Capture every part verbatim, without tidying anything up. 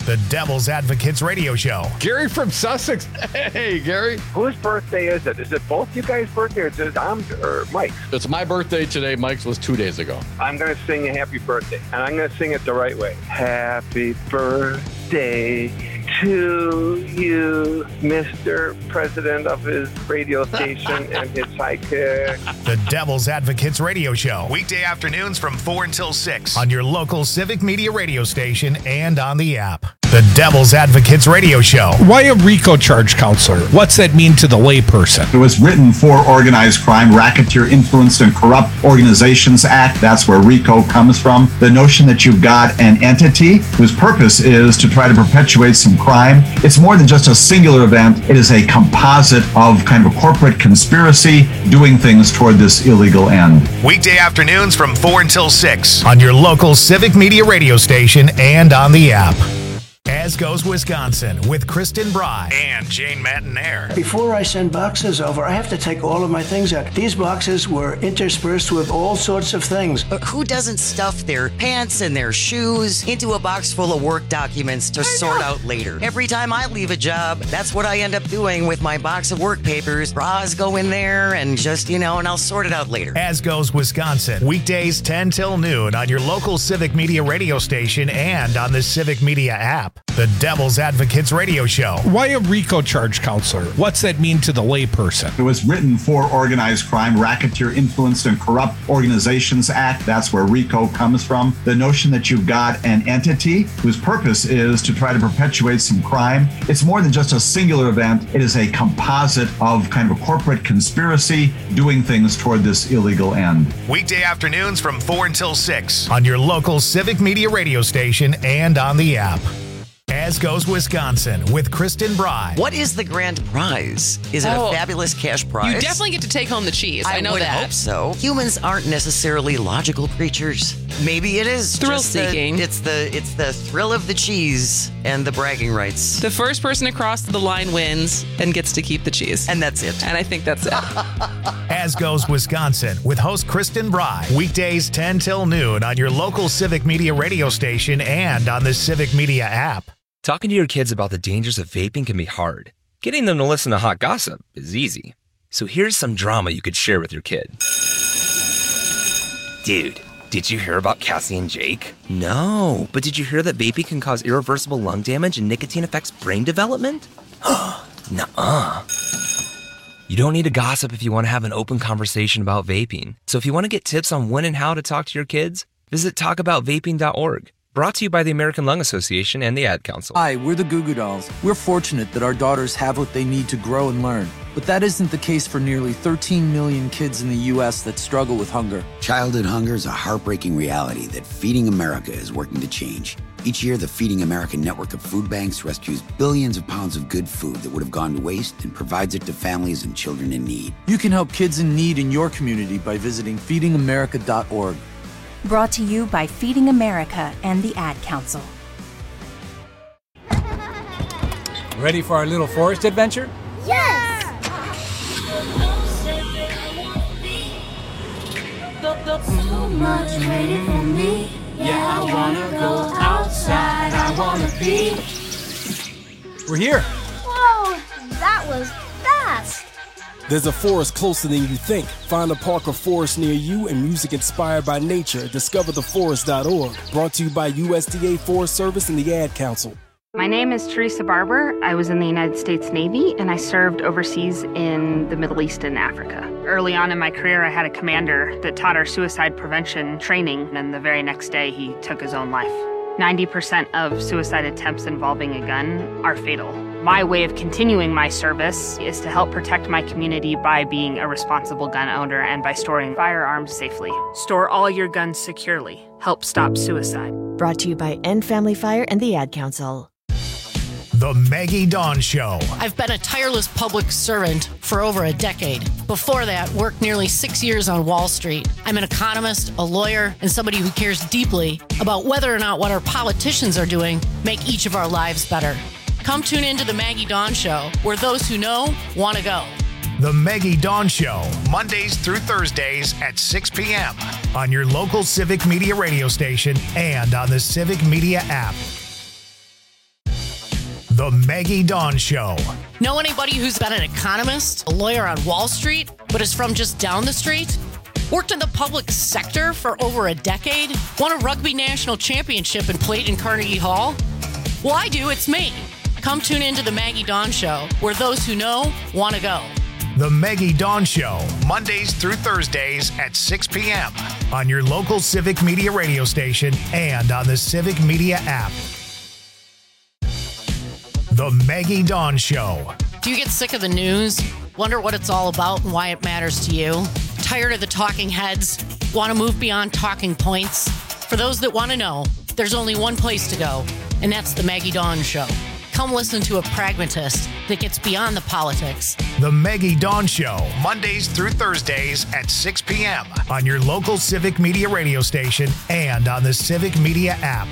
the Devil's Advocates Radio Show. Gary from Sussex. Hey, Gary. Whose birthday is it? Is it both you guys' birthday or is it Tom's or Mike's? It's my birthday today. Mike's was two days ago. I'm going to sing a happy birthday, and I'm going to sing it the right way. Happy birthday to you, Mister President of his radio station and his sidekick. The Devil's Advocates Radio Show. Weekday afternoons from four until six on your local Civic Media radio station and on the app. The Devil's Advocates Radio Show. Why a RICO charge counselor? What's that mean to the layperson? It was written for Organized Crime, Racketeer Influenced and Corrupt Organizations Act. That's where RICO comes from. The notion that you've got an entity whose purpose is to try to perpetuate some crime. It's more than just a singular event. It is a composite of kind of a corporate conspiracy doing things toward this illegal end. Weekday afternoons from four until six on your local Civic Media radio station and on the app. As Goes Wisconsin with Kristen Bry and Jane Matinaire. Before I send boxes over, I have to take all of my things out. These boxes were interspersed with all sorts of things. But who doesn't stuff their pants and their shoes into a box full of work documents to sort out later? Every time I leave a job, that's what I end up doing with my box of work papers. Bras go in there and just, you know, and I'll sort it out later. As Goes Wisconsin, weekdays ten till noon on your local Civic Media radio station and on the Civic Media app. The Devil's Advocates Radio Show. Why a RICO charge counselor? What's that mean to the layperson? It was written for Organized Crime, Racketeer Influenced and Corrupt Organizations Act. That's where RICO comes from. The notion that you've got an entity whose purpose is to try to perpetuate some crime. It's more than just a singular event. It is a composite of kind of a corporate conspiracy doing things toward this illegal end. Weekday afternoons from four until six on your local Civic Media radio station and on the app. As Goes Wisconsin with Kristen Bry. What is the grand prize? Is it Oh, a fabulous cash prize? You definitely get to take home the cheese. I, I know would that. hope so. Humans aren't necessarily logical creatures. Maybe it is Thrill just the- seeking. It's the it's the thrill of the cheese and the bragging rights, The first person across the line wins and gets to keep the cheese. and that's it. And I think that's it. As Goes Wisconsin with host Kristen Bry. Weekdays ten till noon on your local Civic Media radio station and on the Civic Media app. Talking to your kids about the dangers of vaping can be hard. Getting them to listen to hot gossip is easy. So here's some drama you could share with your kid. Dude, did you hear about Cassie and Jake? No, but did you hear that vaping can cause irreversible lung damage and nicotine affects brain development? Nuh-uh. You don't need to gossip if you want to have an open conversation about vaping. So if you want to get tips on when and how to talk to your kids, visit talk about vaping dot org. Brought to you by the American Lung Association and the Ad Council. Hi, we're the Goo Goo Dolls. We're fortunate that our daughters have what they need to grow and learn. But that isn't the case for nearly thirteen million kids in the U S that struggle with hunger. Childhood hunger is a heartbreaking reality that Feeding America is working to change. Each year, the Feeding America network of food banks rescues billions of pounds of good food that would have gone to waste and provides it to families and children in need. You can help kids in need in your community by visiting feeding america dot org. Brought to you by Feeding America and the Ad Council. Ready for our little forest adventure? Yes! So much waiting for me. Yeah, I wanna go outside. I wanna be. We're here. Whoa, that was fast. There's a forest closer than you think. Find a park or forest near you and music inspired by nature. discover the forest dot org. Brought to you by U S D A Forest Service and the Ad Council. My name is Teresa Barber. I was in the United States Navy and I served overseas in the Middle East and Africa. Early on in my career, I had a commander that taught our suicide prevention training, and the very next day he took his own life. ninety percent of suicide attempts involving a gun are fatal. My way of continuing my service is to help protect my community by being a responsible gun owner and by storing firearms safely. Store all your guns securely. Help stop suicide. Brought to you by End Family Fire and the Ad Council. The Maggie Dawn Show. I've been a tireless public servant for over a decade. Before that, worked nearly six years on Wall Street. I'm an economist, a lawyer, and somebody who cares deeply about whether or not what our politicians are doing make each of our lives better. Come tune into the Maggie Dawn Show, where those who know want to go. The Maggie Dawn Show, Mondays through Thursdays at six p.m. on your local Civic Media radio station and on the Civic Media app. The Maggie Dawn Show. Know anybody who's been an economist, a lawyer on Wall Street, but is from just down the street? Worked in the public sector for over a decade? Won a rugby national championship and played in Carnegie Hall? Well, I do. It's me. Come tune into The Maggie Dawn Show, where those who know want to go. The Maggie Dawn Show, Mondays through Thursdays at six p.m. on your local Civic Media radio station and on the Civic Media app. The Maggie Dawn Show. Do you get sick of the news? Wonder what it's all about and why it matters to you? Tired of the talking heads? Want to move beyond talking points? For those that want to know, there's only one place to go, and that's The Maggie Dawn Show. Come listen to a pragmatist that gets beyond the politics. The Maggie Dawn Show, Mondays through Thursdays at six p.m. on your local Civic Media radio station and on the Civic Media app.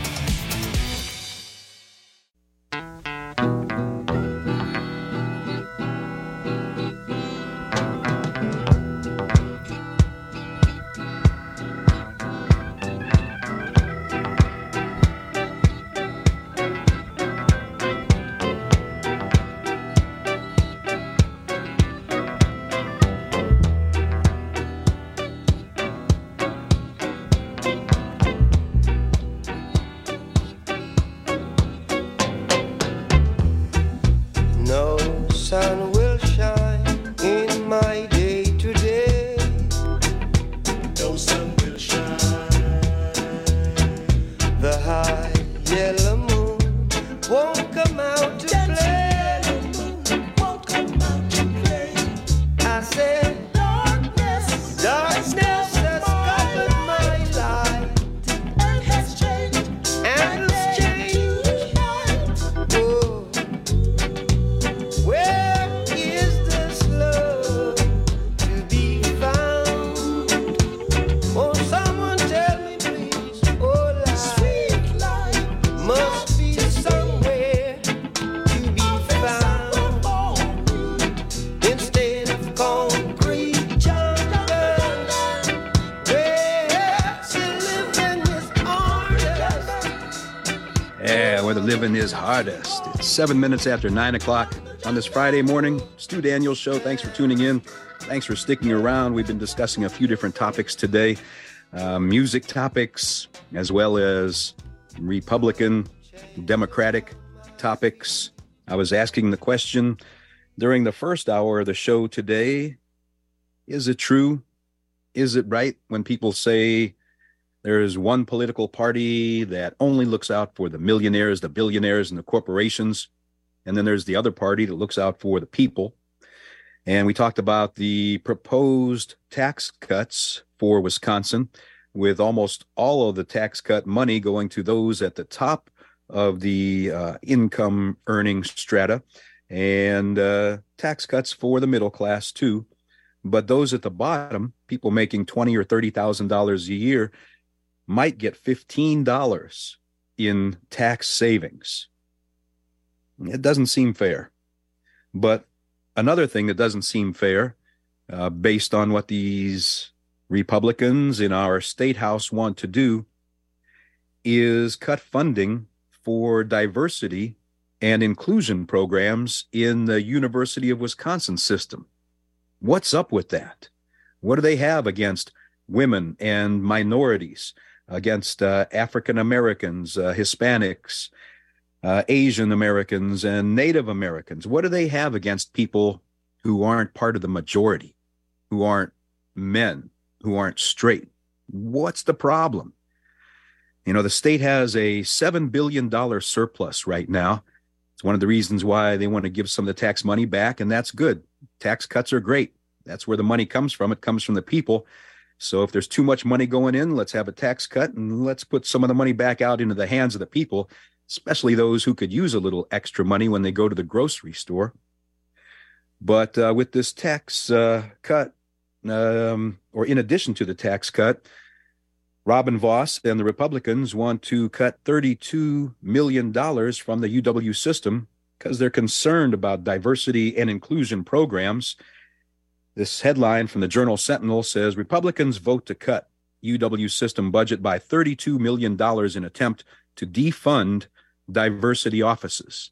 Hardest. It's seven minutes after nine o'clock on this Friday morning. Stu Daniels Show. Thanks for tuning in. Thanks for sticking around. We've been discussing a few different topics today, uh, music topics, as well as Republican, Democratic topics. I was asking the question during the first hour of the show today, is it true? Is it right when people say there's one political party that only looks out for the millionaires, the billionaires, and the corporations, and then there's the other party that looks out for the people? And we talked about the proposed tax cuts for Wisconsin, with almost all of the tax cut money going to those at the top of the uh, income earning strata, and uh, tax cuts for the middle class too. But those at the bottom, people making twenty thousand dollars or thirty thousand dollars a year, might get fifteen dollars in tax savings. It doesn't seem fair. But another thing that doesn't seem fair, uh, based on what these Republicans in our state house want to do, is cut funding for diversity and inclusion programs in the University of Wisconsin system. What's up with that? What do they have against women and minorities, against uh, African Americans, uh, Hispanics, uh, Asian Americans, and Native Americans? What do they have against people who aren't part of the majority, who aren't men, who aren't straight? What's the problem? You know, the state has a seven billion dollars surplus right now. It's one of the reasons why they want to give some of the tax money back, and that's good. Tax cuts are great. That's where the money comes from. It comes from the people. So if there's too much money going in, let's have a tax cut and let's put some of the money back out into the hands of the people, especially those who could use a little extra money when they go to the grocery store. But uh, with this tax uh, cut, um, or in addition to the tax cut, Robin Vos and the Republicans want to cut thirty-two million dollars from the U W system because they're concerned about diversity and inclusion programs. This headline from the Journal Sentinel says Republicans vote to cut U W system budget by thirty-two million dollars in attempt to defund diversity offices.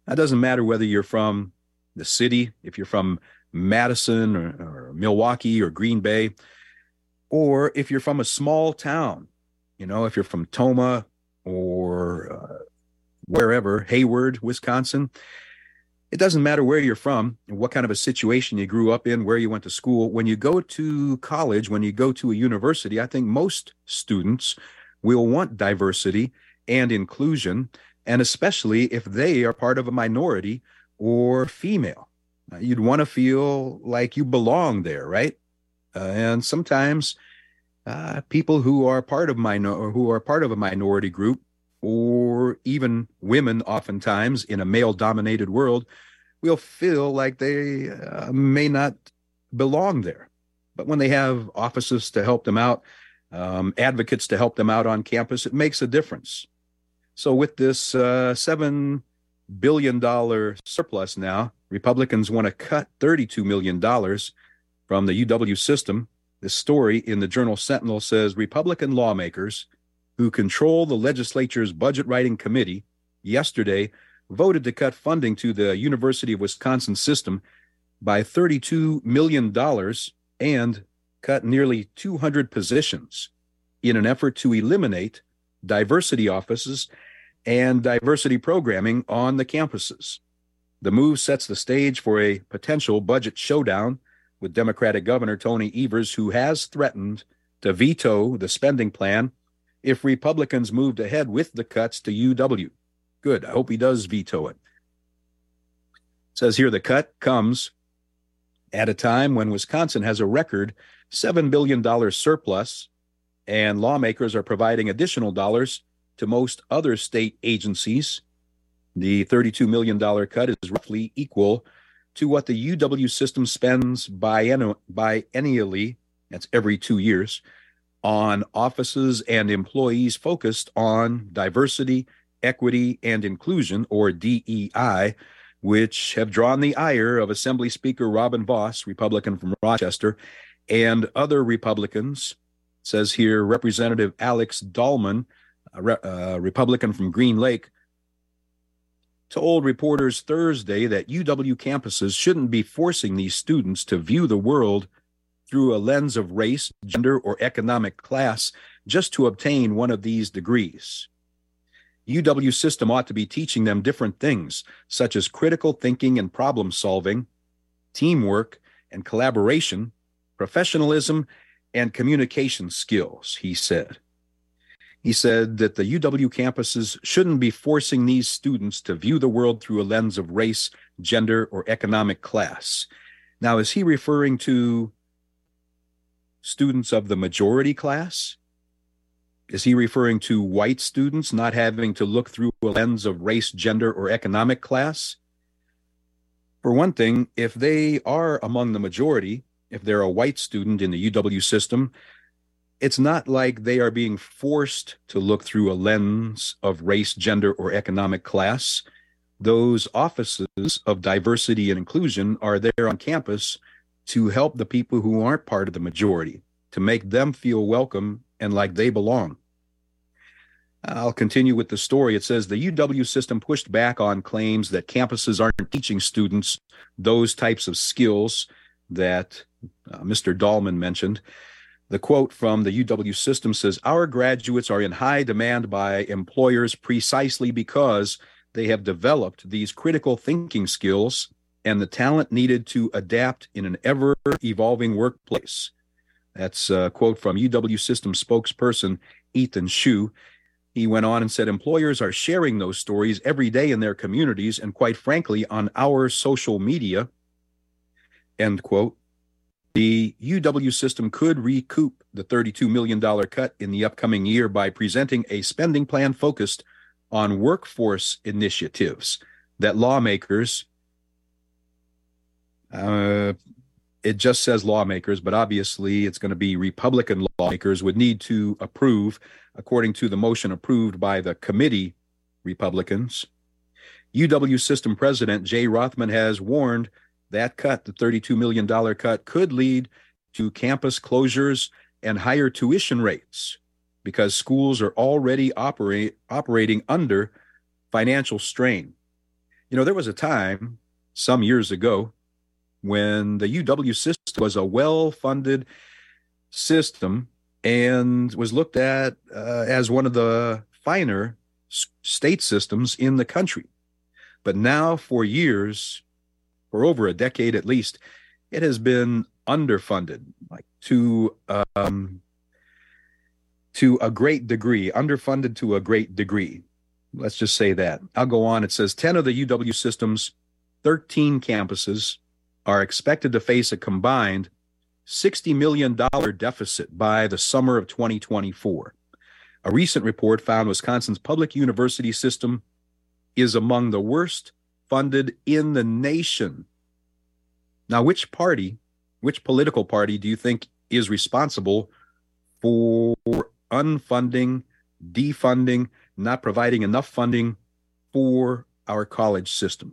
That doesn't matter whether you're from the city, if you're from Madison or, or Milwaukee or Green Bay, or if you're from a small town, you know, if you're from Toma or uh, wherever, Hayward, Wisconsin. It doesn't matter where you're from and what kind of a situation you grew up in, where you went to school. When you go to college, when you go to a university, I think most students will want diversity and inclusion, and especially if they are part of a minority or female. Uh, you'd want to feel like you belong there, right? Uh, and sometimes uh, people who are part of minor or who are part of a minority group, or even women oftentimes in a male-dominated world, will feel like they uh, may not belong there. But when they have offices to help them out, um, advocates to help them out on campus, it makes a difference. So with this uh, seven billion dollars surplus now, Republicans want to cut thirty-two million dollars from the U W system. This story in the Journal Sentinel says Republican lawmakers who control the legislature's budget writing committee yesterday voted to cut funding to the University of Wisconsin system by thirty-two million dollars and cut nearly two hundred positions in an effort to eliminate diversity offices and diversity programming on the campuses. The move sets the stage for a potential budget showdown with Democratic Governor Tony Evers, who has threatened to veto the spending plan if Republicans moved ahead with the cuts to U W. Good. I hope he does veto it. It says here the cut comes at a time when Wisconsin has a record seven billion dollars surplus, and lawmakers are providing additional dollars to most other state agencies. The thirty-two million dollars cut is roughly equal to what the U W system spends bienni- biennially, that's every two years, on offices and employees focused on diversity, equity, and inclusion, or D E I, which have drawn the ire of Assembly Speaker Robin Vos, Republican from Rochester, and other Republicans. It says here, Representative Alex Dahlman, a re- uh, Republican from Green Lake, told reporters Thursday that U W campuses shouldn't be forcing these students to view the world through a lens of race, gender, or economic class just to obtain one of these degrees. U W system ought to be teaching them different things, such as critical thinking and problem solving, teamwork and collaboration, professionalism, and communication skills, he said. He said that the U W campuses shouldn't be forcing these students to view the world through a lens of race, gender, or economic class. Now, is he referring to students of the majority class? Is he referring to white students not having to look through a lens of race, gender, or economic class? For one thing, if they are among the majority, if they're a white student in the U W system, it's not like they are being forced to look through a lens of race, gender, or economic class. Those offices of diversity and inclusion are there on campus to help the people who aren't part of the majority, to make them feel welcome and like they belong. I'll continue with the story. It says the U W system pushed back on claims that campuses aren't teaching students those types of skills that uh, Mister Dahlman mentioned. The quote from the U W system says, "Our graduates are in high demand by employers precisely because they have developed these critical thinking skills and the talent needed to adapt in an ever-evolving workplace." That's a quote from U W system spokesperson Ethan Shu. He went on and said, "Employers are sharing those stories every day in their communities and quite frankly on our social media." End quote. The U W system could recoup the thirty-two million dollars cut in the upcoming year by presenting a spending plan focused on workforce initiatives that lawmakers, uh, it just says lawmakers, but obviously it's going to be Republican lawmakers, would need to approve, according to the motion approved by the committee Republicans. U W system president Jay Rothman has warned that cut, the thirty-two million dollars cut, could lead to campus closures and higher tuition rates because schools are already operate, operating under financial strain. You know, there was a time some years ago when the U W system was a well-funded system and was looked at uh, as one of the finer state systems in the country. But now for years, for over a decade at least, it has been underfunded, like to um, to a great degree, underfunded to a great degree. Let's just say that. I'll go on. It says ten of the U W system's thirteen campuses are expected to face a combined sixty million dollars deficit by the summer of twenty twenty-four. A recent report found Wisconsin's public university system is among the worst funded in the nation. Now, which party, which political party do you think is responsible for unfunding, defunding, not providing enough funding for our college system?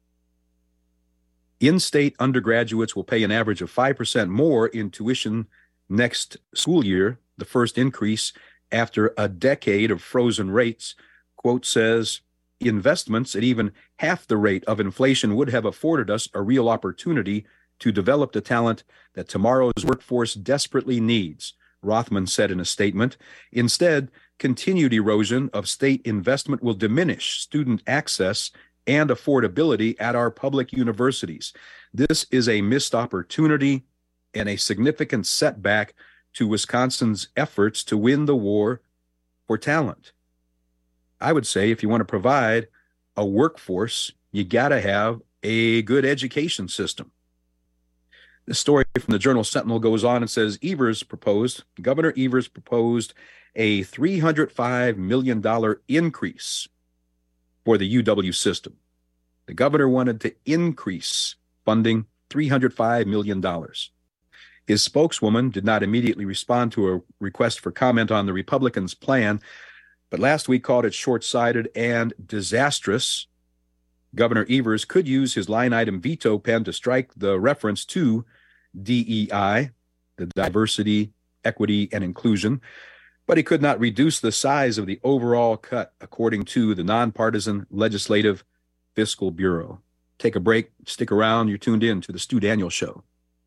In-state undergraduates will pay an average of five percent more in tuition next school year, the first increase after a decade of frozen rates. Quote says, investments at even half the rate of inflation would have afforded us a real opportunity to develop the talent that tomorrow's workforce desperately needs, Rothman said in a statement. Instead, continued erosion of state investment will diminish student access and affordability at our public universities. This is a missed opportunity and a significant setback to Wisconsin's efforts to win the war for talent. I would say if you want to provide a workforce, you got to have a good education system. This story from the Journal Sentinel goes on and says Evers proposed, Governor Evers proposed a three hundred five million dollars increase for the U W system. The governor wanted to increase funding three hundred five million dollars. His spokeswoman did not immediately respond to a request for comment on the Republicans' plan, but last week called it short-sighted and disastrous. Governor Evers could use his line-item veto pen to strike the reference to D E I, the diversity, equity, and inclusion, but he could not reduce the size of the overall cut, according to the nonpartisan Legislative Fiscal Bureau. Take a break, stick around. You're tuned in to the Stu Daniels Show.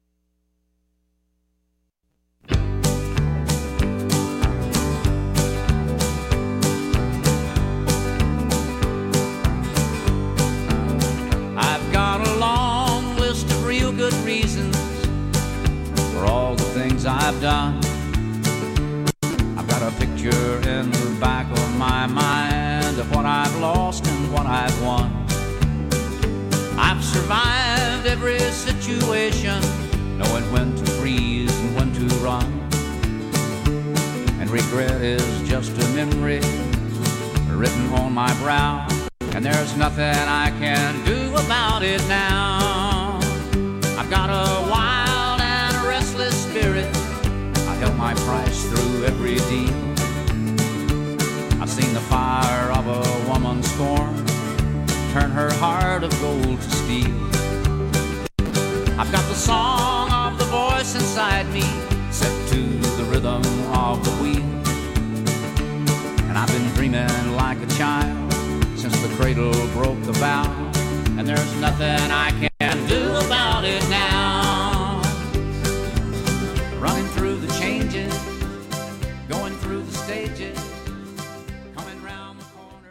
I've got a long list of real good reasons for all the things I've done. I've got a picture in the back of my mind of what I've lost and what I've won. I've survived every situation, knowing when to freeze and when to run. And regret is just a memory written on my brow, and there's nothing I can do about it now. I've got a wild and a restless spirit. I held my price through every deal. I've seen the fire of a woman's scorn turn her heart of gold to steel. I've got the song of the voice inside me set to the rhythm of the wheel. And I've been dreaming like a child since the cradle broke the bow, and there's nothing I can do about it now. Running through the changes, going through the stages, coming round the corners.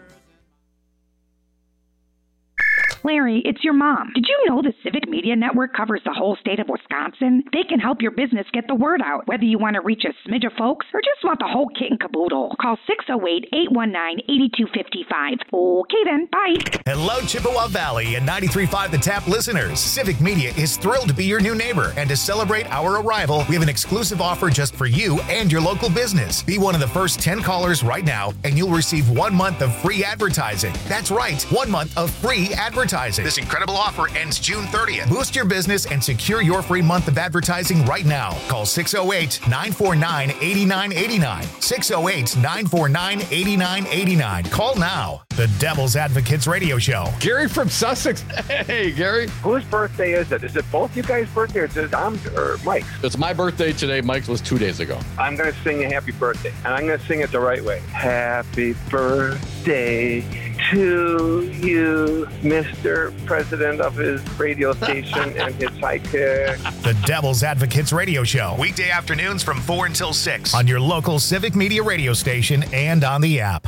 Larry, it's your mom. Did you know the Civic Media Network covers the whole state of Wisconsin? They can help your business get the word out, whether you want to reach a smidge of folks or just want the whole kit and caboodle. Call six oh eight, eight one nine, eight two five five. Okay then, bye. Hello, Chippewa Valley and ninety-three point five The Tap listeners. Civic Media is thrilled to be your new neighbor, and to celebrate our arrival, we have an exclusive offer just for you and your local business. Be one of the first ten callers right now, and you'll receive one month of free advertising. That's right, one month of free advertising. This incredible offer ends June thirtieth. Boost your business and secure your free month of advertising right now. Call six oh eight, nine four nine, eight nine eight nine. six oh eight, nine four nine, eight nine eight nine. Call now. The Devil's Advocates Radio Show. Gary from Sussex. Hey, Gary. Whose birthday is it? Is it both you guys' birthday or is it Dom's or Mike's? It's my birthday today. Mike's was two days ago. I'm going to sing a happy birthday, and I'm going to sing it the right way. Happy birthday to you, Mister President of his radio station and his sidekick. The Devil's Advocates Radio Show, weekday afternoons from four until six on your local Civic Media radio station and on the app.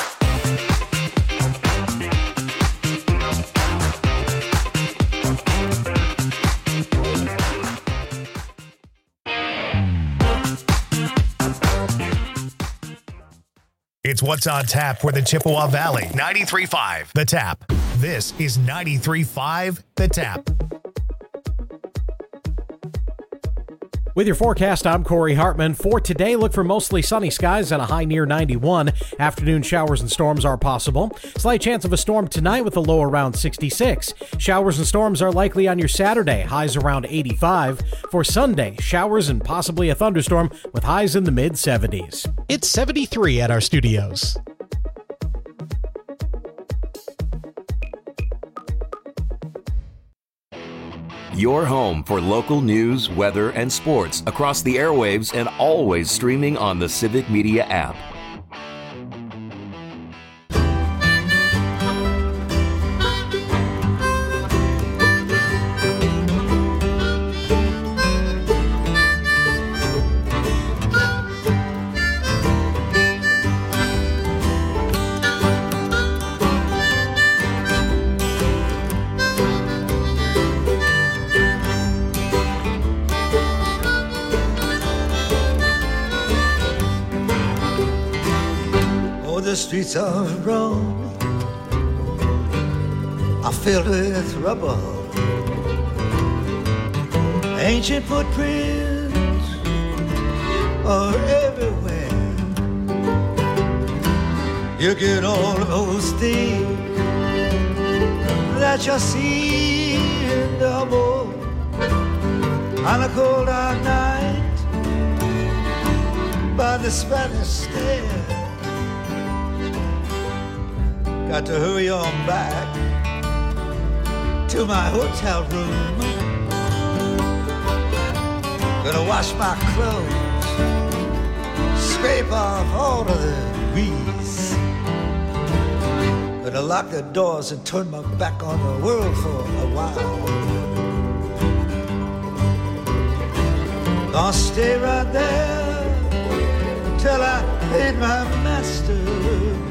It's What's on Tap for the Chippewa Valley. ninety-three point five The Tap. This is ninety-three point five The Tap. With your forecast, I'm Corey Hartman. For today, look for mostly sunny skies and a high near ninety-one. Afternoon showers and storms are possible. Slight chance of a storm tonight with a low around sixty-six. Showers and storms are likely on your Saturday, highs around eighty-five. For Sunday, showers and possibly a thunderstorm with highs in the mid seventies. It's seventy-three at our studios. Your home for local news, weather, and sports across the airwaves and always streaming on the Civic Media app. The streets of Rome are filled with rubble. Ancient footprints are everywhere. You get all of those things that you see in double on a cold hot night by the Spanish Stair. Got to hurry on back to my hotel room. Gonna wash my clothes, scrape off all of the grease. Gonna lock the doors and turn my back on the world for a while. Gonna stay right there till I paid my masterpiece.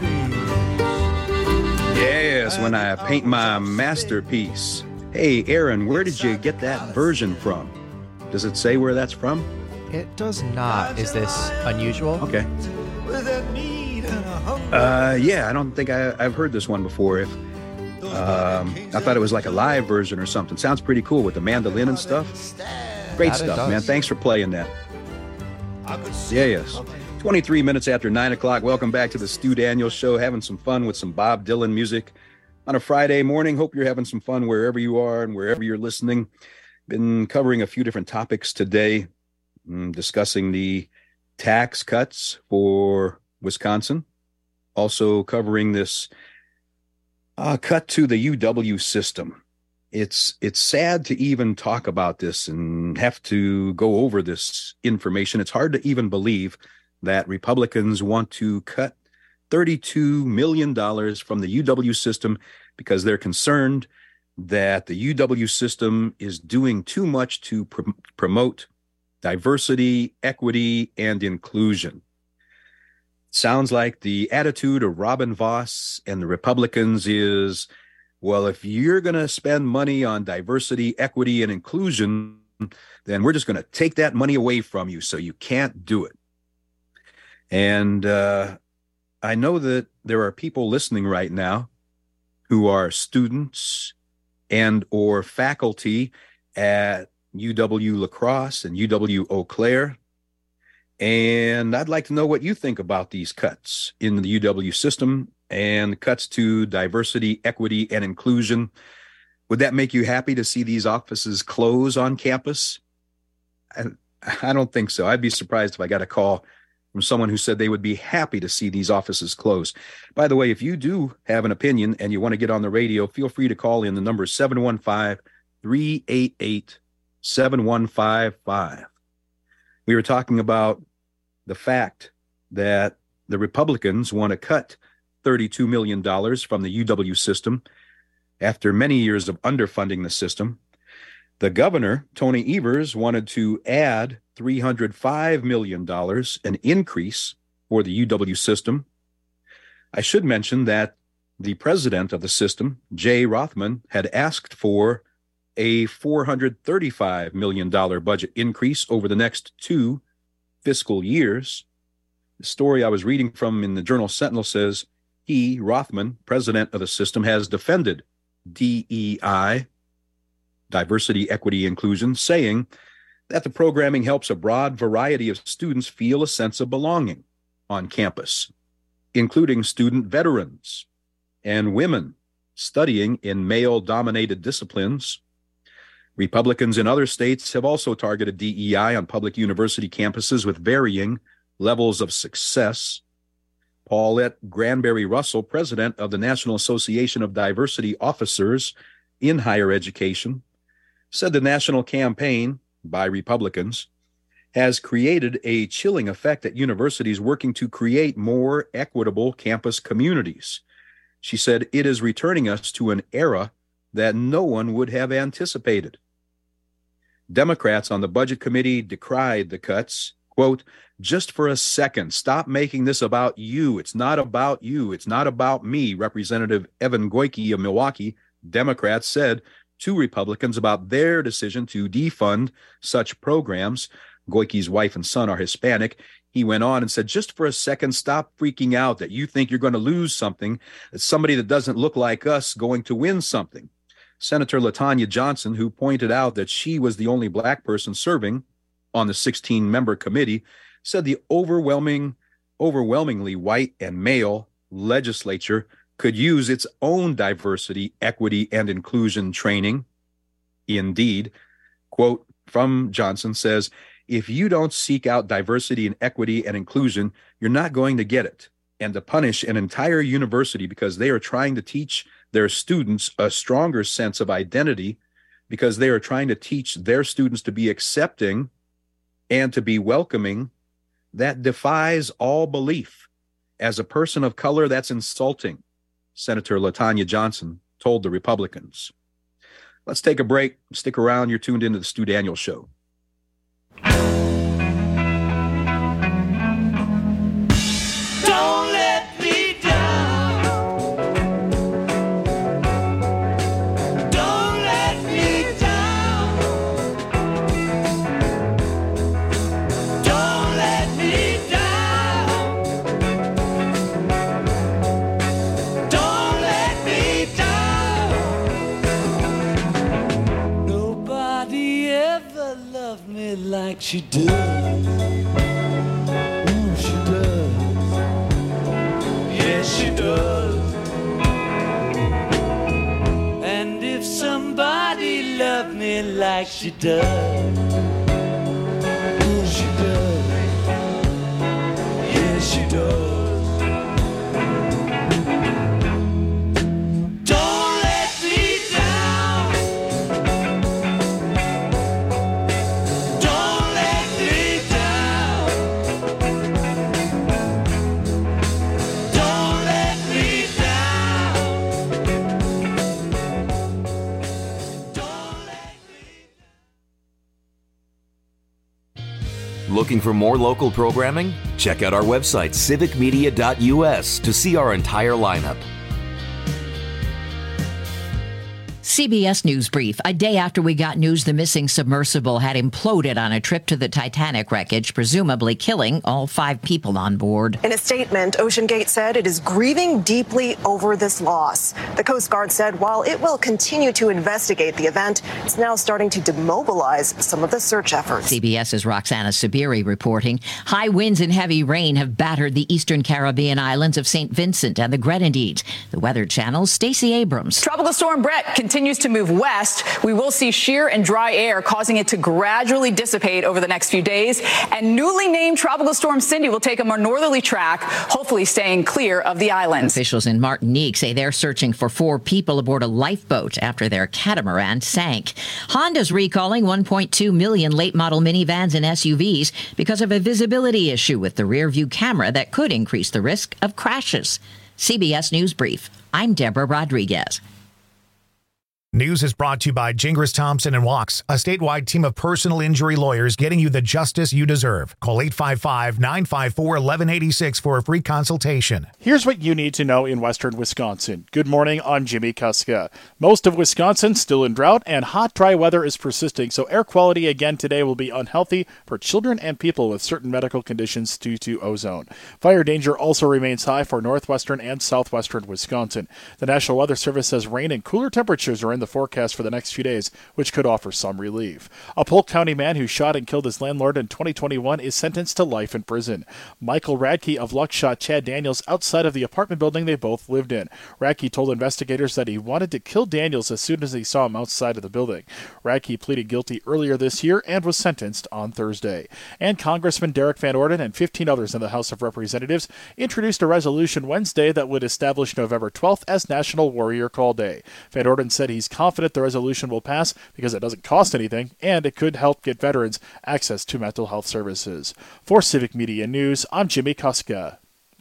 Yes, when I paint my masterpiece. Hey, Aaron, where did you get that version from? Does it say where that's from? It does not. Is this unusual? Okay. Uh, yeah, I don't think I, I've heard this one before. If um, I thought it was like a live version or something. Sounds pretty cool with the mandolin and stuff. Great stuff, man. Thanks for playing that. Yeah, yes. twenty-three minutes after nine o'clock. Welcome back to the Stu Daniels Show. Having some fun with some Bob Dylan music on a Friday morning. Hope you're having some fun wherever you are and wherever you're listening. Been covering a few different topics today, discussing the tax cuts for Wisconsin. Also covering this uh, cut to the U W system. It's it's sad to even talk about this and have to go over this information. It's hard to even believe that Republicans want to cut thirty-two million dollars from the U W system because they're concerned that the U W system is doing too much to pr- promote diversity, equity, and inclusion. Sounds like the attitude of Robin Vos and the Republicans is, well, if you're going to spend money on diversity, equity, and inclusion, then we're just going to take that money away from you so you can't do it. And uh, I know that there are people listening right now who are students and or faculty at U W La Crosse and U W Eau Claire. And I'd like to know what you think about these cuts in the U W system and cuts to diversity, equity, and inclusion. Would that make you happy to see these offices close on campus? I, I don't think so. I'd be surprised if I got a call from someone who said they would be happy to see these offices close. By the way, if you do have an opinion and you want to get on the radio, feel free to call in. The number is seven one five, three eight eight, seven one five five. We were talking about the fact that the Republicans want to cut thirty-two million dollars from the U W system after many years of underfunding the system. The governor, Tony Evers, wanted to add three hundred five million dollars, an increase for the U W system. I should mention that the president of the system, Jay Rothman, had asked for a four hundred thirty-five million dollars budget increase over the next two fiscal years. The story I was reading from in the Journal Sentinel says he, Rothman, president of the system, has defended D E I, diversity, equity, inclusion, saying that the programming helps a broad variety of students feel a sense of belonging on campus, including student veterans and women studying in male-dominated disciplines. Republicans in other states have also targeted D E I on public university campuses with varying levels of success. Paulette Granberry Russell, president of the National Association of Diversity Officers in Higher Education, said the national campaign by Republicans has created a chilling effect at universities working to create more equitable campus communities. She said it is returning us to an era that no one would have anticipated. Democrats on the Budget Committee decried the cuts. Quote, just for a second, stop making this about you. It's not about you. It's not about me, Representative Evan Goyke of Milwaukee, Democrats, said to Republicans about their decision to defund such programs. Goyke's wife and son are Hispanic. He went on and said, just for a second, stop freaking out that you think you're going to lose something. It's somebody that doesn't look like us going to win something. Senator LaTanya Johnson, who pointed out that she was the only black person serving on the sixteen-member committee, said the overwhelming, overwhelmingly white and male legislature could use its own diversity, equity, and inclusion training. Indeed, quote from Johnson says, if you don't seek out diversity and equity and inclusion, you're not going to get it. And to punish an entire university because they are trying to teach their students a stronger sense of identity, because they are trying to teach their students to be accepting and to be welcoming, that defies all belief. As a person of color, that's insulting, Senator LaTanya Johnson told the Republicans. Let's take a break. Stick around. You're tuned into the Stu Daniels Show. Don't let me down. Don't let me down. Don't let me down. Don't let me down. Nobody ever loved me like she does. Ooh, she does. Yes, she does. And if somebody loved me like she does, ooh, she does. Yes, she does. Don't let me down. Don't let me down. Don't let me down. Don't let Looking for more local programming? Check out our website, civic media dot u s, to see our entire lineup. C B S News Brief. A day after we got news the missing submersible had imploded on a trip to the Titanic wreckage, presumably killing all five people on board. In a statement, OceanGate said it is grieving deeply over this loss. The Coast Guard said while it will continue to investigate the event, it's now starting to demobilize some of the search efforts. CBS's Roxana Sabiri reporting. High winds and heavy rain have battered the eastern Caribbean islands of Saint Vincent and the Grenadines. The Weather Channel's Stacey Abrams. Tropical storm Brett continues to move west. We will see sheer and dry air, causing it to gradually dissipate over the next few days. And newly named Tropical Storm Cindy will take a more northerly track, hopefully staying clear of the islands. Officials in Martinique say they're searching for four people aboard a lifeboat after their catamaran sank. Honda's recalling one point two million late-model minivans and S U Vs because of a visibility issue with the rear-view camera that could increase the risk of crashes. C B S News Brief. I'm Deborah Rodriguez. News is brought to you by Gingras Thompson and Walks, a statewide team of personal injury lawyers getting you the justice you deserve. Call eight five five, nine five four, one one eight six for a free consultation. Here's what you need to know in western Wisconsin. Good morning, I'm Jimmy Kuska. Most of Wisconsin still in drought, and hot, dry weather is persisting, so air quality again today will be unhealthy for children and people with certain medical conditions due to ozone. Fire danger also remains high for northwestern and southwestern Wisconsin. The National Weather Service says rain and cooler temperatures are in the forecast for the next few days, which could offer some relief. A Polk County man who shot and killed his landlord in twenty twenty-one is sentenced to life in prison. Michael Radke of Luck shot Chad Daniels outside of the apartment building they both lived in. Radke told investigators that he wanted to kill Daniels as soon as he saw him outside of the building. Radke pleaded guilty earlier this year and was sentenced on Thursday. And Congressman Derek Van Orden and fifteen others in the House of Representatives introduced a resolution Wednesday that would establish November twelfth as National Warrior Call Day. Van Orden said he's confident the resolution will pass because it doesn't cost anything and it could help get veterans access to mental health services. For Civic Media News, I'm Jimmy Kuska.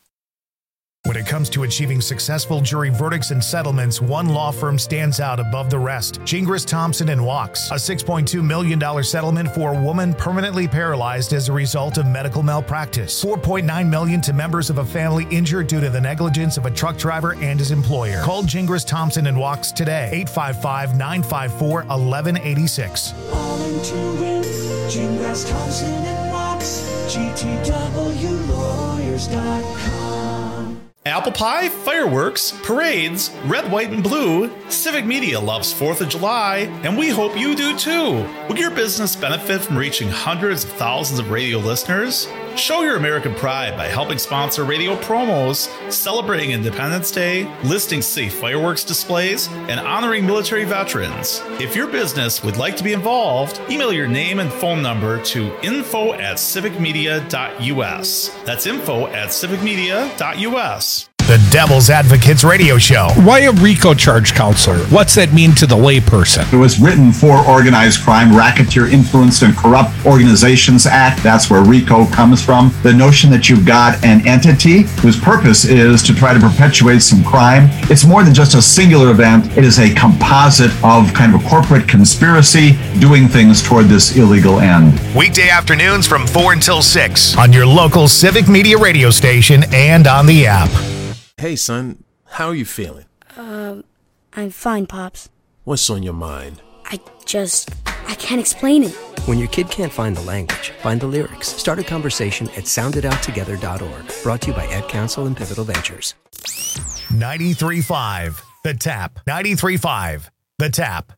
When it comes to achieving successful jury verdicts and settlements, one law firm stands out above the rest. Gingras Thompson and Walks, a six point two million dollars settlement for a woman permanently paralyzed as a result of medical malpractice. four point nine million dollars to members of a family injured due to the negligence of a truck driver and his employer. Call Gingras Thompson and Walks today, eight five five, nine five four, one one eight six. All into it, Gingras Thompson and Walks, G T W lawyers dot com. Apple pie, fireworks, parades, red, white, and blue. Civic Media loves fourth of July, and we hope you do too. Will your business benefit from reaching hundreds of thousands of radio listeners? Show your American pride by helping sponsor radio promos, celebrating Independence Day, listing safe fireworks displays, and honoring military veterans. If your business would like to be involved, email your name and phone number to info at civic media dot u s. That's info at civic media dot u s. The Devil's Advocates Radio Show. Why a RICO charge counselor? What's that mean to the layperson? It was written for Organized Crime, Racketeer Influenced and Corrupt Organizations Act. That's where RICO comes from. The notion that you've got an entity whose purpose is to try to perpetuate some crime. It's more than just a singular event. It is a composite of kind of a corporate conspiracy doing things toward this illegal end. Weekday afternoons from four until six on your local Civic Media radio station and on the app. Hey, son, how are you feeling? Um, I'm fine, Pops. What's on your mind? I just, I can't explain it. When your kid can't find the language, find the lyrics. Start a conversation at sound it out together dot org. Brought to you by Ad Council and Pivotal Ventures. ninety-three point five, The Tap. ninety-three point five, The Tap.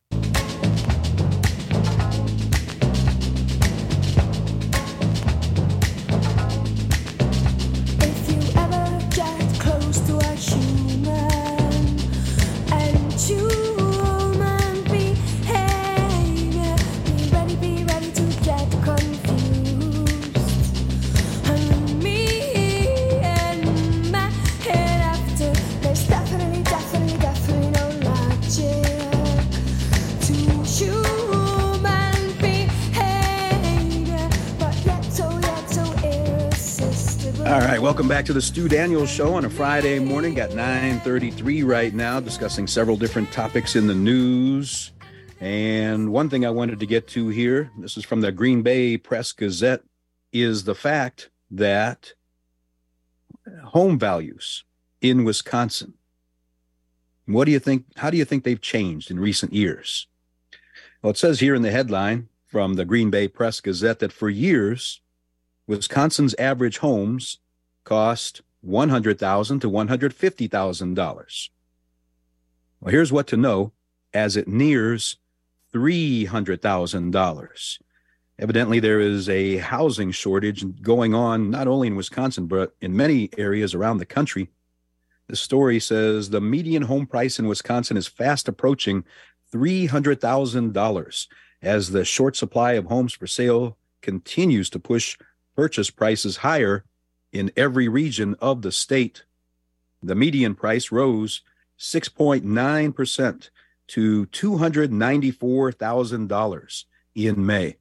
All right, welcome back to the Stu Daniels Show on a Friday morning. Got nine thirty-three right now, discussing several different topics in the news. And one thing I wanted to get to here, this is from the Green Bay Press Gazette, is the fact that home values in Wisconsin, what do you think, how do you think they've changed in recent years? Well, it says here in the headline from the Green Bay Press Gazette that for years, Wisconsin's average homes cost one hundred thousand dollars to one hundred fifty thousand dollars. Well, here's what to know as it nears three hundred thousand dollars. Evidently, there is a housing shortage going on not only in Wisconsin, but in many areas around the country. The story says the median home price in Wisconsin is fast approaching three hundred thousand dollars as the short supply of homes for sale continues to push purchase prices higher in every region of the state. The median price rose six point nine percent to two hundred ninety-four thousand dollars in May.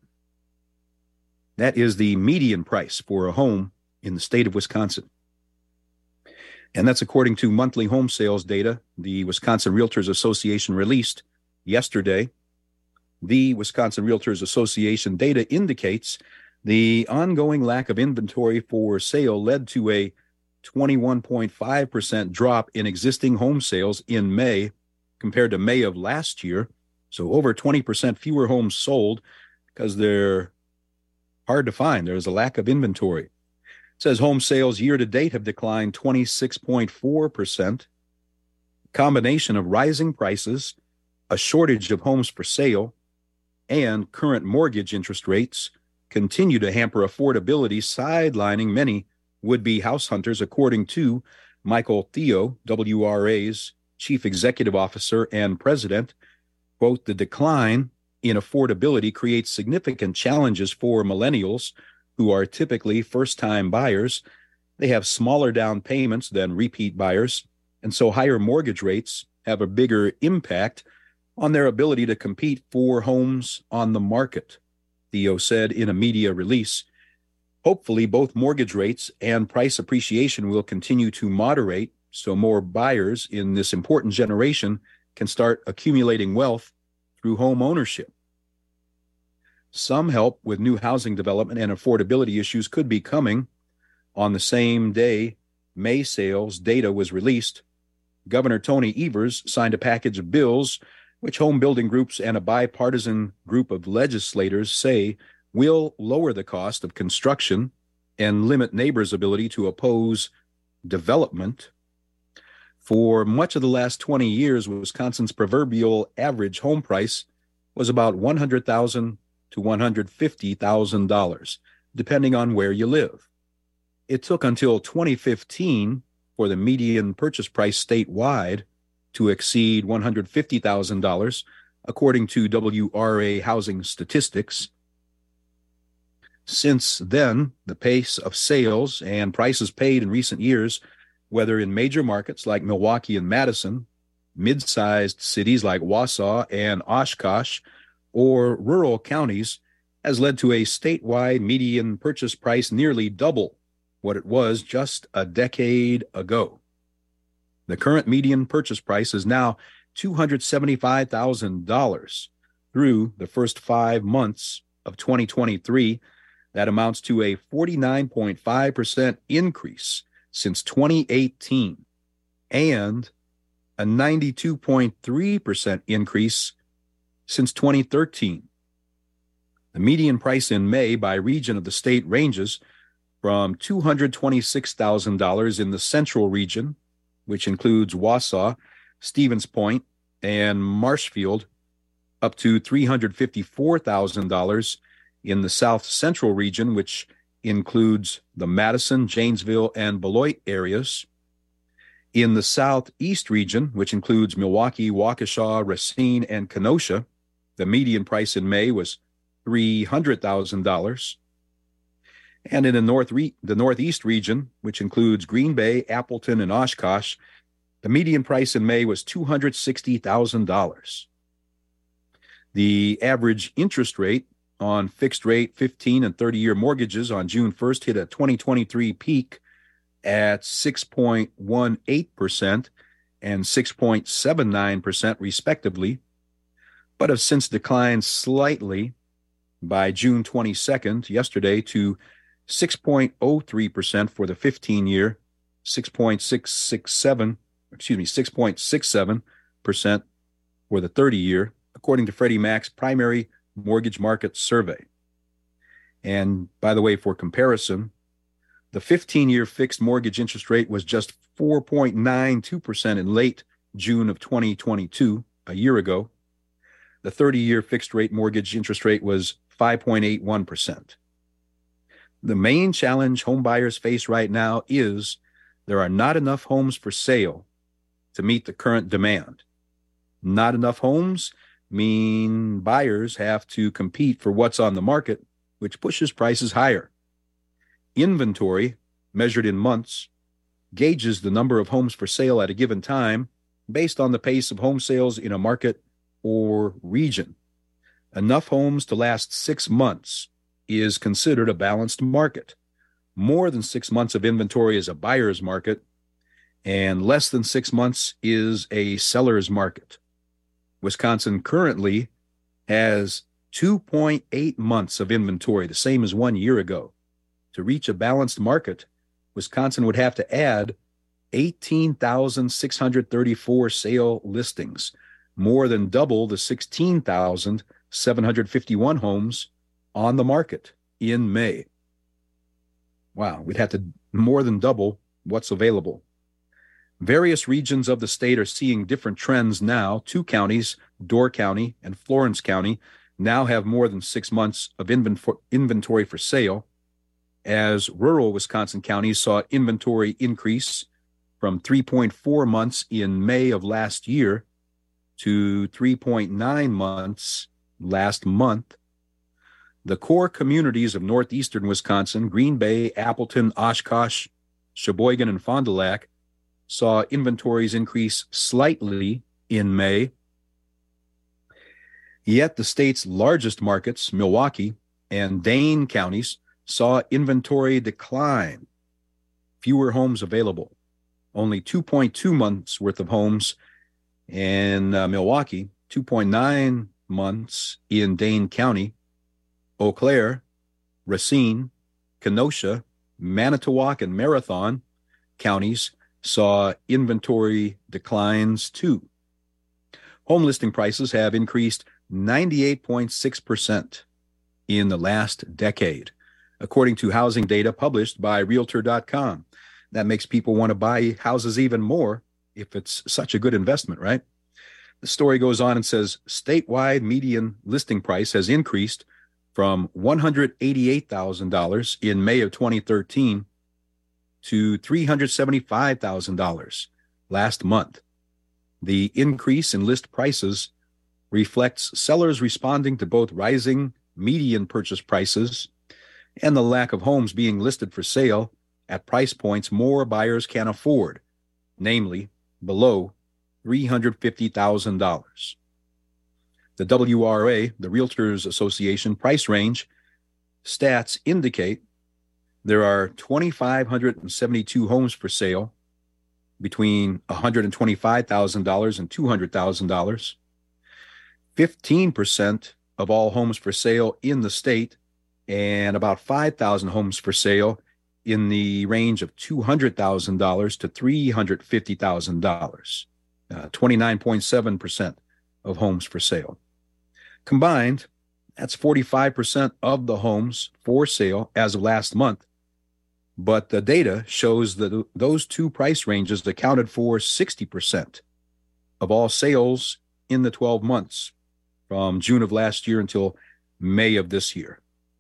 That is the median price for a home in the state of Wisconsin. And that's according to monthly home sales data the Wisconsin Realtors Association released yesterday. The Wisconsin Realtors Association data indicates the ongoing lack of inventory for sale led to a twenty-one point five percent drop in existing home sales in May compared to May of last year. So over twenty percent fewer homes sold because they're hard to find. There's a lack of inventory. It says home sales year to date have declined twenty-six point four percent. Combination of rising prices, a shortage of homes for sale, and current mortgage interest rates continue to hamper affordability, sidelining many would-be house hunters, according to Michael Theo, W R A's Chief Executive Officer and President. Quote, the decline in affordability creates significant challenges for millennials who are typically first-time buyers. They have smaller down payments than repeat buyers, and so higher mortgage rates have a bigger impact on their ability to compete for homes on the market, Theo said in a media release. Hopefully, both mortgage rates and price appreciation will continue to moderate so more buyers in this important generation can start accumulating wealth through home ownership. Some help with new housing development and affordability issues could be coming. On the same day May sales data was released, Governor Tony Evers signed a package of bills which home building groups and a bipartisan group of legislators say will lower the cost of construction and limit neighbors' ability to oppose development. For much of the last twenty years, Wisconsin's proverbial average home price was about one hundred thousand dollars to one hundred fifty thousand dollars, depending on where you live. It took until twenty fifteen for the median purchase price statewide to exceed one hundred fifty thousand dollars, according to W R A Housing Statistics. Since then, the pace of sales and prices paid in recent years, whether in major markets like Milwaukee and Madison, mid-sized cities like Wausau and Oshkosh, or rural counties, has led to a statewide median purchase price nearly double what it was just a decade ago. The current median purchase price is now two hundred seventy-five thousand dollars through the first five months of twenty twenty-three. That amounts to a forty-nine point five percent increase since twenty eighteen and a ninety-two point three percent increase since twenty thirteen. The median price in May by region of the state ranges from two hundred twenty-six thousand dollars in the central region, which includes Wausau, Stevens Point, and Marshfield, up to three hundred fifty-four thousand dollars in the south central region, which includes the Madison, Janesville, and Beloit areas. In the southeast region, which includes Milwaukee, Waukesha, Racine, and Kenosha, the median price in May was three hundred thousand dollars. And in the, north re- the northeast region, which includes Green Bay, Appleton, and Oshkosh, the median price in May was two hundred sixty thousand dollars. The average interest rate on fixed-rate fifteen and thirty-year mortgages on June first hit a twenty twenty-three peak at six point one eight percent and six point seven nine percent respectively, but have since declined slightly by June twenty-second, yesterday, to six point oh three percent for the fifteen-year, six point six six seven, excuse me, six point six seven percent for the thirty-year, according to Freddie Mac's primary mortgage market survey. And by the way, for comparison, the fifteen-year fixed mortgage interest rate was just four point nine two percent in late June of twenty twenty-two, a year ago. The thirty-year fixed-rate mortgage interest rate was five point eight one percent. The main challenge home buyers face right now is there are not enough homes for sale to meet the current demand. Not enough homes mean buyers have to compete for what's on the market, which pushes prices higher. Inventory, measured in months, gauges the number of homes for sale at a given time based on the pace of home sales in a market or region. Enough homes to last six months is considered a balanced market. More than six months of inventory is a buyer's market, and less than six months is a seller's market. Wisconsin currently has two point eight months of inventory, the same as one year ago. To reach a balanced market, Wisconsin would have to add eighteen thousand six hundred thirty-four sale listings, more than double the sixteen thousand seven hundred fifty-one homes on the market in May. Wow, we'd have to more than double what's available. Various regions of the state are seeing different trends now. Two counties, Door County and Florence County, now have more than six months of inventory for sale, as rural Wisconsin counties saw inventory increase from three point four months in May of last year to three point nine months last month. The core communities of northeastern Wisconsin, Green Bay, Appleton, Oshkosh, Sheboygan, and Fond du Lac, saw inventories increase slightly in May. Yet the state's largest markets, Milwaukee and Dane counties, saw inventory decline. Fewer homes available. Only two point two months worth of homes in uh, Milwaukee, two point nine months in Dane County. Eau Claire, Racine, Kenosha, Manitowoc, and Marathon counties saw inventory declines too. Home listing prices have increased ninety-eight point six percent in the last decade, according to housing data published by Realtor dot com. That makes people want to buy houses even more if it's such a good investment, right? The story goes on and says, statewide median listing price has increased from one hundred eighty-eight thousand dollars in May of twenty thirteen to three hundred seventy-five thousand dollars last month. The increase in list prices reflects sellers responding to both rising median purchase prices and the lack of homes being listed for sale at price points more buyers can afford, namely below three hundred fifty thousand dollars. The W R A, the Realtors Association price range stats indicate there are two thousand five hundred seventy-two homes for sale between one hundred twenty-five thousand dollars and two hundred thousand dollars. fifteen percent of all homes for sale in the state, and about five thousand homes for sale in the range of two hundred thousand dollars to three hundred fifty thousand dollars. Uh, twenty-nine point seven percent of homes for sale. Combined, that's forty-five percent of the homes for sale as of last month. But the data shows that those two price ranges accounted for sixty percent of all sales in the twelve months from June of last year until May of this year.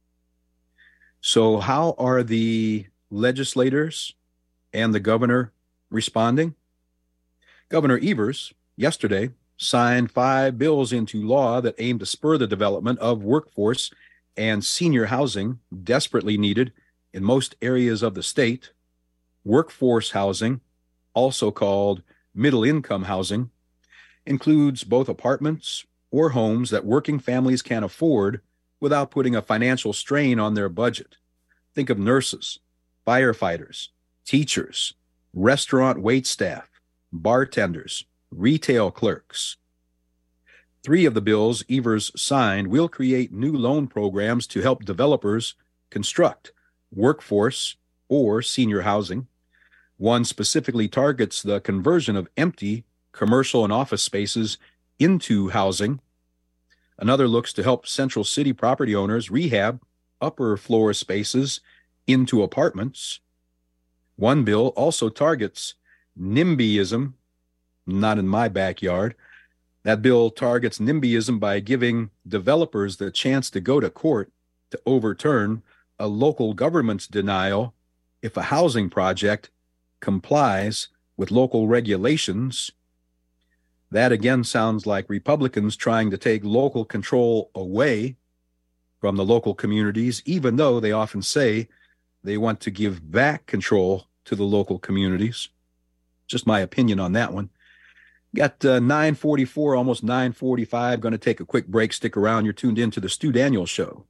So how are the legislators and the governor responding? Governor Evers yesterday signed five bills into law that aim to spur the development of workforce and senior housing desperately needed in most areas of the state. Workforce housing, also called middle-income housing, includes both apartments or homes that working families can afford without putting a financial strain on their budget. Think of nurses, firefighters, teachers, restaurant waitstaff, bartenders, retail clerks. Three of the bills Evers signed will create new loan programs to help developers construct workforce or senior housing. One specifically targets the conversion of empty commercial and office spaces into housing. Another looks to help Central City property owners rehab upper floor spaces into apartments. One bill also targets NIMBYism, not in my backyard. That bill targets NIMBYism by giving developers the chance to go to court to overturn a local government's denial if a housing project complies with local regulations. That again sounds like Republicans trying to take local control away from the local communities, even though they often say they want to give back control to the local communities. Just my opinion on that one. Got uh, nine forty-four, almost nine forty-five. Going to take a quick break. Stick around. You're tuned in to the Stu Daniels Show.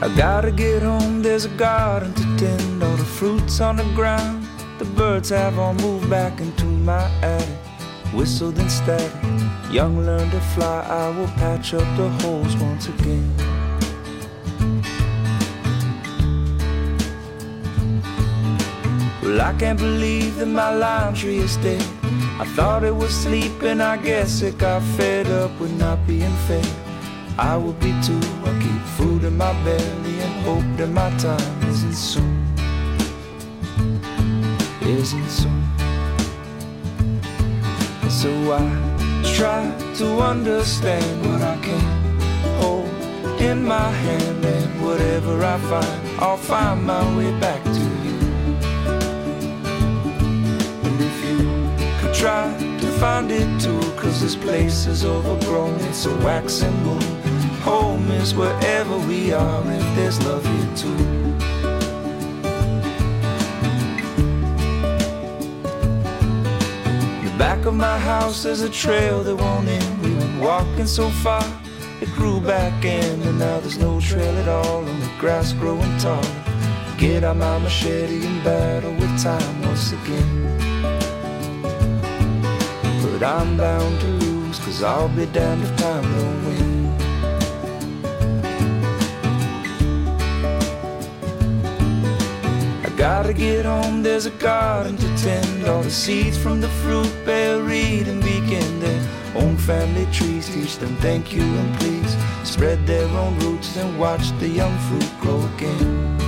I gotta get home, there's a garden to tend, all the fruits on the ground. The birds have all moved back into my attic. Whistle then static, young learn to fly, I will patch up the holes once again. Well, I can't believe that my lime tree is dead. I thought it was sleeping, I guess it got fed up with not being fed. I will be too, I keep food in my belly and hope that my time isn't soon. Isn't soon. So I try to understand what I can hold in my hand, and whatever I find, I'll find my way back to you. And if you could try to find it too, cause this place is overgrown, it's a waxing moon. Home is wherever we are, if there's love here too. Back of my house there's a trail that won't end. We went walking so far, it grew back in, and now there's no trail at all, only grass growing tall. Get out my machete and battle with time once again. But I'm bound to lose, cause I'll be damned if time don't win. Gotta get home, there's a garden to tend. All the seeds from the fruit bear, read and begin their own family trees. Teach them thank you and please. Spread their own roots and watch the young fruit grow again.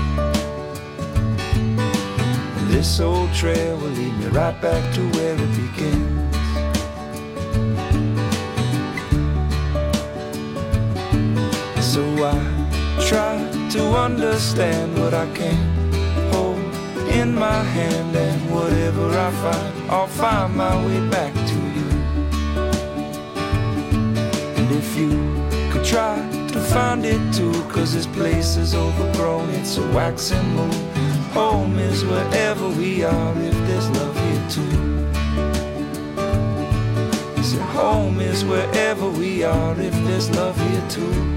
And this old trail will lead me right back to where it begins. So I try to understand what I can in my hand, and whatever I find, I'll find my way back to you. And if you could try to find it too, cause this place is overgrown, it's a waxing moon. Home is wherever we are, if there's love here too. So home is wherever we are, if there's love here too.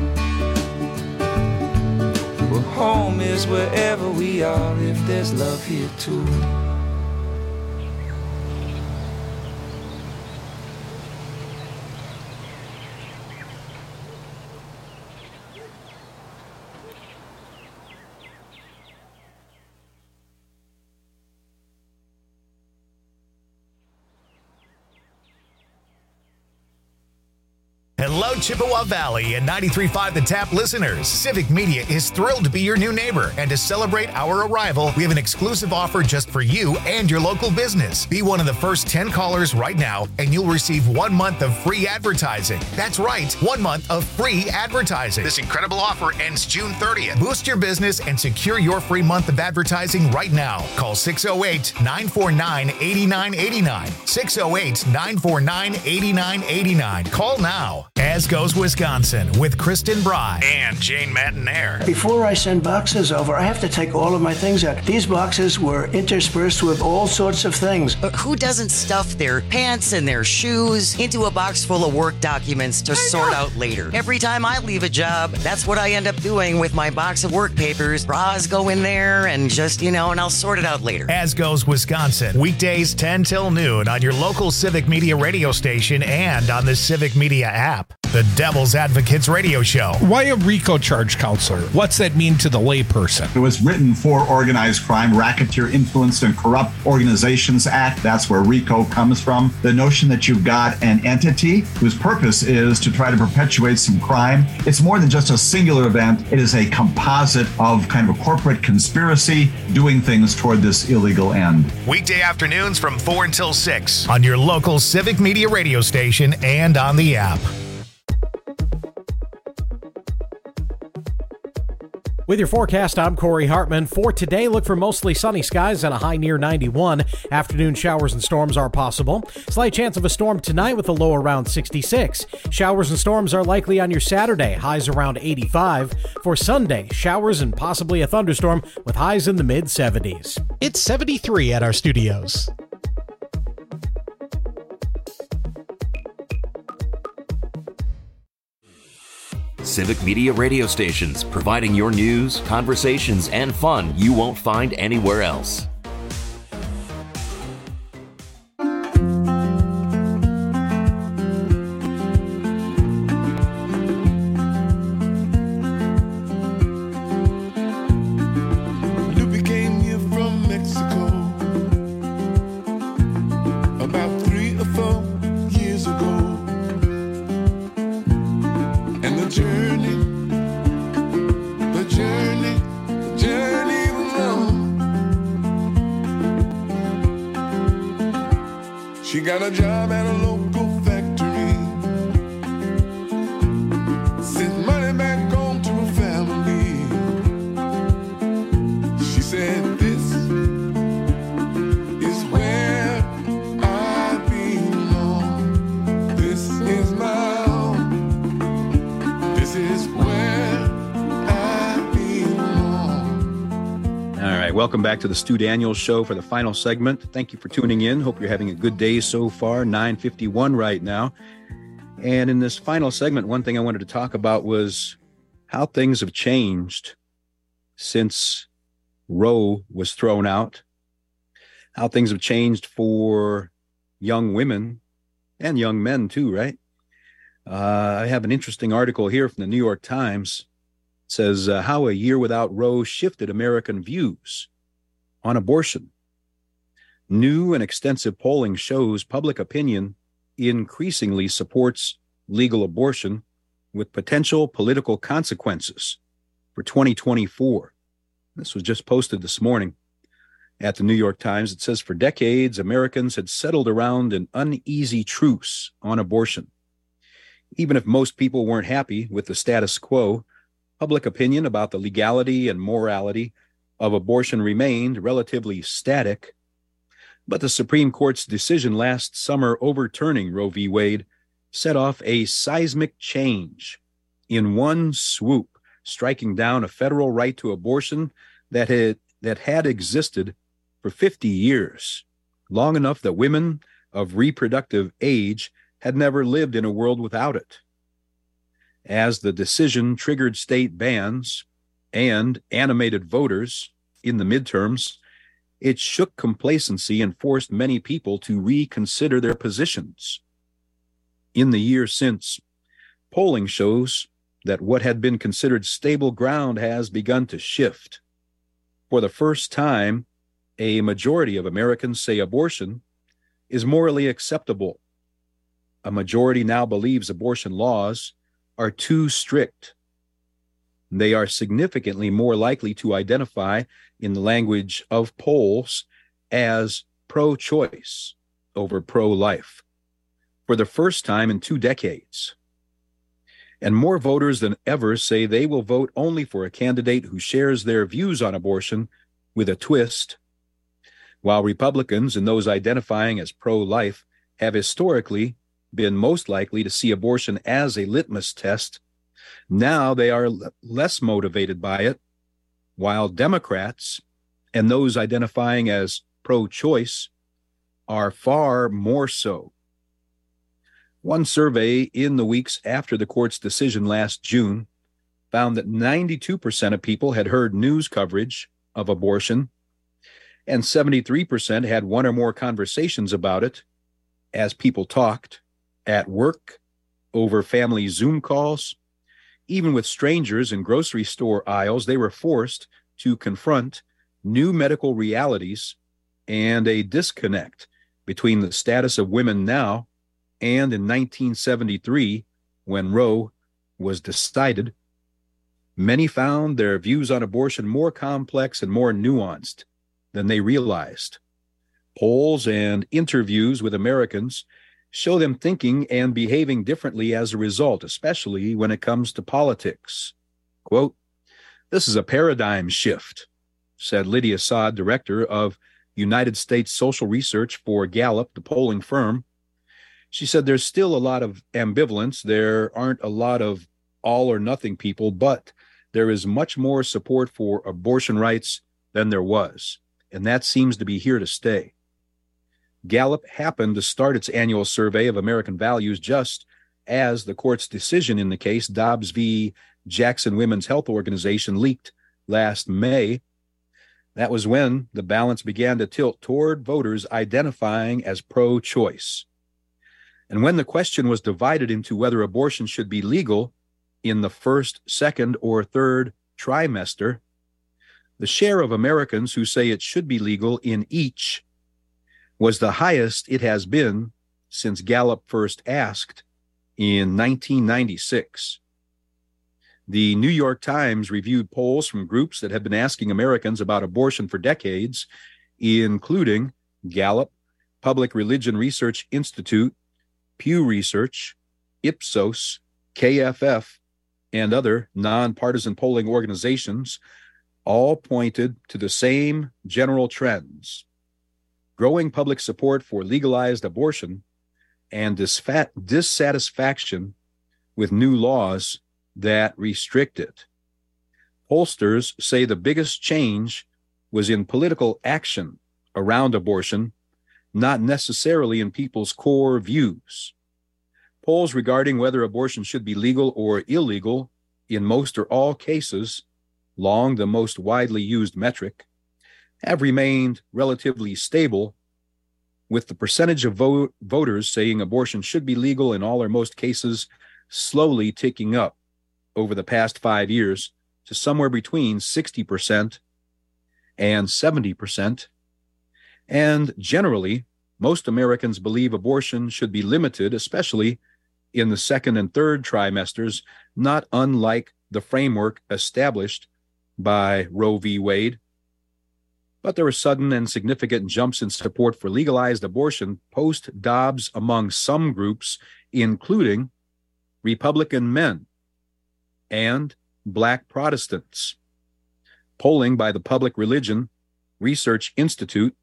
Well, home is wherever we are, if there's love here too. Hello, Chippewa Valley and ninety-three point five The Tap listeners. Civic Media is thrilled to be your new neighbor, and to celebrate our arrival, we have an exclusive offer just for you and your local business. Be one of the first ten callers right now, and you'll receive one month of free advertising. That's right, one month of free advertising. This incredible offer ends June thirtieth. Boost your business and secure your free month of advertising right now. Call six oh eight, nine four nine, eight nine eight nine. six oh eight, nine four nine, eight nine eight nine. Call now. As Goes Wisconsin with Kristen Bry and Jane Matinaire. Before I send boxes over, I have to take all of my things out. These boxes were interspersed with all sorts of things. But who doesn't stuff their pants and their shoes into a box full of work documents to sort out later? Every time I leave a job, that's what I end up doing with my box of work papers. Bras go in there and just, you know, and I'll sort it out later. As Goes Wisconsin, weekdays ten till noon on your local Civic Media radio station and on the Civic Media app. The Devil's Advocates Radio Show. Why a RICO charge counselor? What's that mean to the layperson? It was written for Organized Crime, Racketeer Influenced and Corrupt Organizations Act. That's where RICO comes from. The notion that you've got an entity whose purpose is to try to perpetuate some crime. It's more than just a singular event. It is a composite of kind of a corporate conspiracy doing things toward this illegal end. Weekday afternoons from four until six on your local Civic Media radio station and on the app. With your forecast, I'm Corey Hartman. For today, look for mostly sunny skies and a high near ninety-one. Afternoon showers and storms are possible. Slight chance of a storm tonight with a low around sixty-six. Showers and storms are likely on your Saturday, highs around eighty-five. For Sunday, showers and possibly a thunderstorm with highs in the mid seventies. It's seventy-three at our studios. Civic Media radio stations, providing your news, conversations, and fun you won't find anywhere else. Got a job at a local factory. Sent money back home to her family. She said, this is where I belong. This is my home. This is where I belong. All right, welcome back to the Stu Daniels Show for the final segment. Thank you for tuning in. Hope you're having a good day so far. nine fifty-one right now. And in this final segment, one thing I wanted to talk about was how things have changed since Roe was thrown out, how things have changed for young women and young men too, right? Uh, I have an interesting article here from the New York Times. It says uh, how a year without Roe shifted American views on abortion. New and extensive polling shows public opinion increasingly supports legal abortion with potential political consequences for twenty twenty-four. This was just posted this morning at the New York Times. It says, for decades, Americans had settled around an uneasy truce on abortion. Even if most people weren't happy with the status quo, public opinion about the legality and morality of abortion remained relatively static. But the Supreme Court's decision last summer overturning Roe v. Wade set off a seismic change in one swoop, striking down a federal right to abortion that had, that had existed for fifty years, long enough that women of reproductive age had never lived in a world without it. As the decision triggered state bans and animated voters in the midterms, it shook complacency and forced many people to reconsider their positions. In the year since, polling shows that what had been considered stable ground has begun to shift. For the first time, a majority of Americans say abortion is morally acceptable. A majority now believes abortion laws are too strict. They are significantly more likely to identify, in the language of polls, as pro-choice over pro-life for the first time in two decades. And more voters than ever say they will vote only for a candidate who shares their views on abortion with a twist, while Republicans and those identifying as pro-life have historically been most likely to see abortion as a litmus test. Now they are l- less motivated by it, while Democrats and those identifying as pro-choice are far more so. One survey in the weeks after the court's decision last June found that ninety-two percent of people had heard news coverage of abortion, and seventy-three percent had one or more conversations about it as people talked at work, over family Zoom calls. Even with strangers in grocery store aisles, they were forced to confront new medical realities and a disconnect between the status of women now and in nineteen seventy-three, when Roe was decided. Many found their views on abortion more complex and more nuanced than they realized. Polls and interviews with Americans show them thinking and behaving differently as a result, especially when it comes to politics. Quote, "This is a paradigm shift," said Lydia Saad, director of United States Social Research for Gallup, the polling firm. She said there's still a lot of ambivalence. There aren't a lot of all or nothing people, but there is much more support for abortion rights than there was, and that seems to be here to stay. Gallup happened to start its annual survey of American values just as the court's decision in the case, Dobbs v. Jackson Women's Health Organization, leaked last May. That was when the balance began to tilt toward voters identifying as pro-choice. And when the question was divided into whether abortion should be legal in the first, second, or third trimester, the share of Americans who say it should be legal in each was the highest it has been since Gallup first asked in nineteen ninety-six. The New York Times reviewed polls from groups that have been asking Americans about abortion for decades, including Gallup, Public Religion Research Institute, Pew Research, Ipsos, K F F, and other nonpartisan polling organizations, all pointed to the same general trends: growing public support for legalized abortion and disfat- dissatisfaction with new laws that restrict it. Pollsters say the biggest change was in political action around abortion, not necessarily in people's core views. Polls regarding whether abortion should be legal or illegal in most or all cases, long the most widely used metric, have remained relatively stable, with the percentage of vote, voters saying abortion should be legal in all or most cases slowly ticking up over the past five years to somewhere between sixty percent and seventy percent. And generally, most Americans believe abortion should be limited, especially in the second and third trimesters, not unlike the framework established by Roe v. Wade. But there were sudden and significant jumps in support for legalized abortion post-Dobbs among some groups, including Republican men and Black Protestants. Polling by the Public Religion Research Institute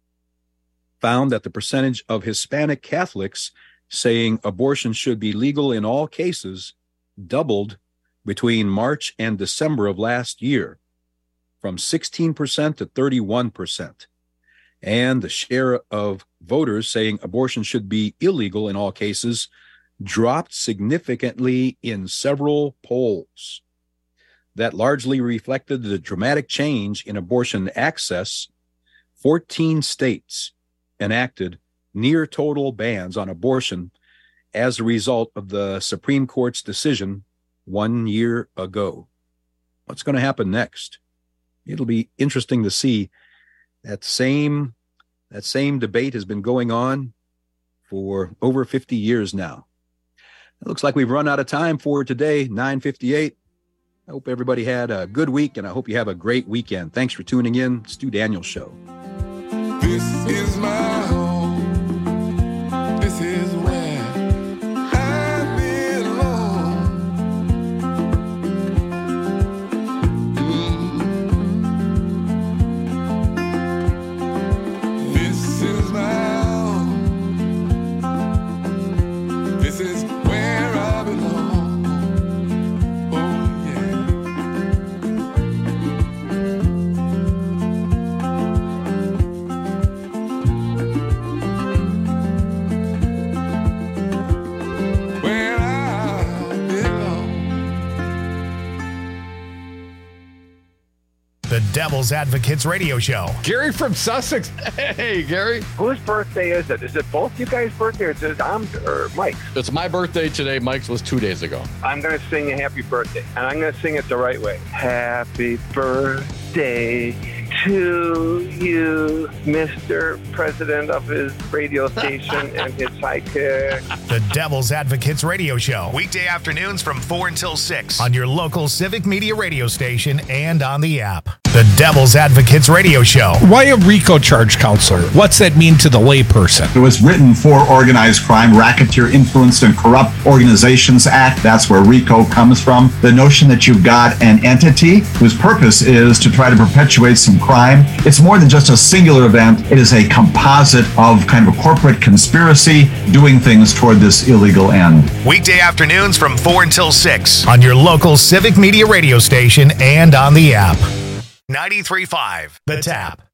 found that the percentage of Hispanic Catholics saying abortion should be legal in all cases doubled between March and December of last year, from sixteen percent to thirty-one percent. And the share of voters saying abortion should be illegal in all cases dropped significantly in several polls. That largely reflected the dramatic change in abortion access. fourteen states enacted near total bans on abortion as a result of the Supreme Court's decision one year ago. What's going to happen next? It'll be interesting to see. That same, that same debate has been going on for over fifty years now. It looks like we've run out of time for today, nine fifty-eight. I hope everybody had a good week, and I hope you have a great weekend. Thanks for tuning in. Stu Daniels Show. This is my home. This is where I belong. Mm. This is my home. This is where I belong. Oh yeah. The Devil's Advocates Radio Show. Gary from Sussex. Hey, Gary. Whose birthday is it? Is it both you guys' birthday, or is it Tom or Mike's? It's my birthday today. Mike's was two days ago. I'm going to sing a happy birthday, and I'm going to sing it the right way. Happy birthday to you, Mister President of his radio station and his sidekick. The Devil's Advocates Radio Show. Weekday afternoons from four until six on your local Civic Media radio station and on the app. The Devil's Advocates Radio Show. Why a RICO charge counselor? What's that mean to the layperson? It was written for Organized Crime, Racketeer, Influenced, and Corrupt Organizations Act. That's where RICO comes from. The notion that you've got an entity whose purpose is to try to perpetuate some crime. It's more than just a singular event. It is a composite of kind of a corporate conspiracy doing things toward this illegal end. Weekday afternoons from four until six on your local Civic Media radio station and on the app. ninety-three point five The Tap.